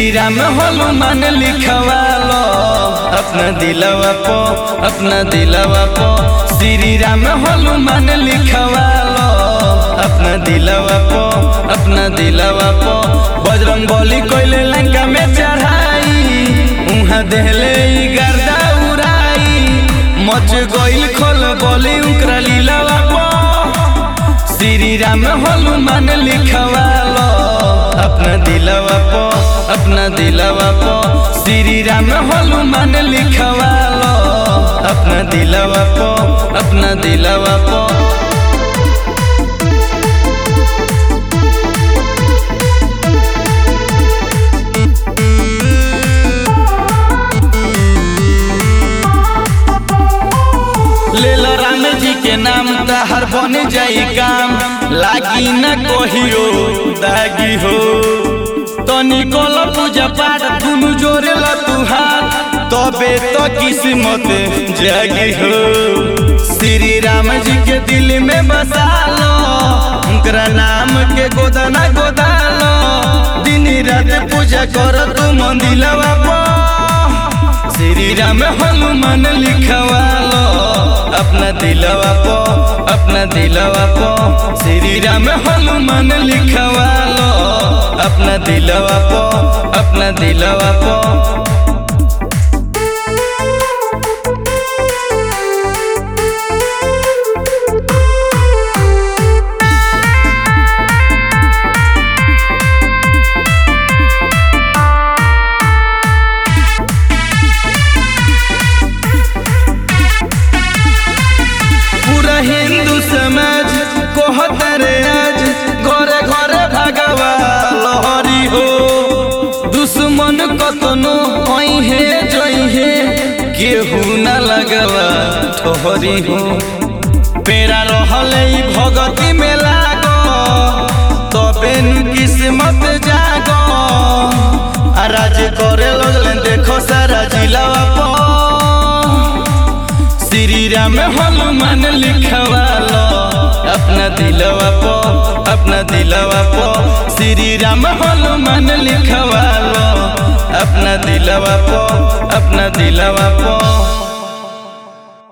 राम हनुमान लिखवालो अपना दिलवा पो श्री राम हनुमान लिखवालो अपना दिलवा पो बजरंग बली कोइले लंका में चढ़ाई उहाँ देहले गर्दा उड़ाई मच गइल खोल बोली उकरा लीलावा पो श्री राम हनुमान लिखवालो अपना दिलवा पो श्री राम हनुमान लिखवालो अपना दिलवा पो लेलो राम जी के नाम तहर बन जाई काम लागी न कोहियो दागी हो तनी कोल पूजा पाठ दुनु जोरे ला तू हाथ तबे तो किस्मत जागी हो श्री राम जी के दिल में बसा लो उनका नाम के गोदाना गोदालो दिन रात पूजा करो तू मंदिलवा पो श्री राम हनुमान लिखवालो अपना दिलवा पो श्री राम हनुमान लिखवालो अपना दिलवा पो हिंदू समाज कहतरे आज घरे घरे भगवा लहरी हो दुश्मन कतनो है जई है केहू न लगवा ठहरी हो पेरा रहले भगती में लागो तबे किस्मत जागो राज करे लगले देखो सारा जिलावा पो श्री राम हनुमान लिखवालो अपना दिलवा पो श्री राम हनुमान लिखवालो अपना दिलवा पो